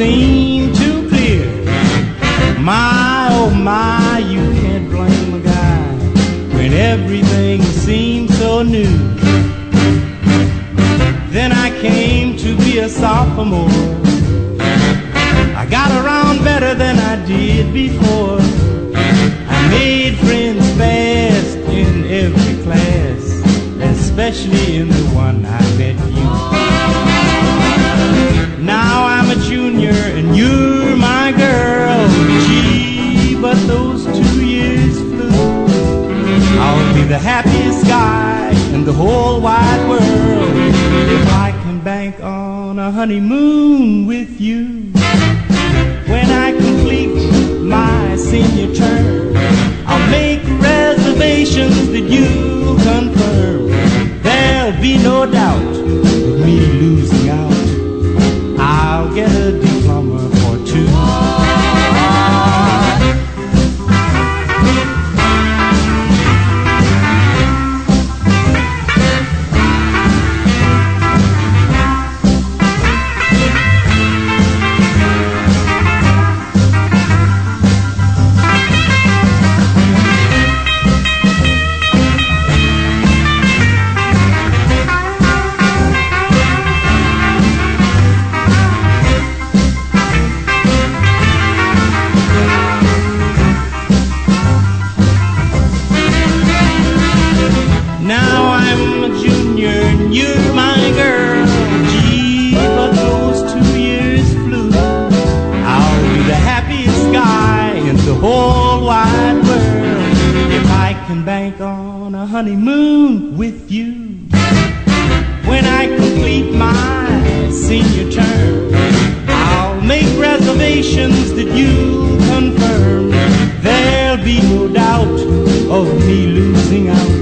seem too clear. My, oh my, you can't blame a guy when everything seems so new. Then I came to be a sophomore. I got around better than I did before. I made friends fast in every class, especially in the one I met you. Now I'm a junior and you're my girl. Gee, but those 2 years flew. I'll be the happiest guy in the whole wide world if I can bank on a honeymoon with you. When I complete my senior term, I'll make reservations that you confirm. There'll be no doubt of me losing out. I'll get a diploma for 2. Now I'm a junior and you're my girl. Gee, but those 2 years flew. I'll be the happiest guy in the whole wide world if I can bank on a honeymoon with you. When I complete my senior term, I'll make reservations that you'll confirm. There'll be no doubt of me losing out.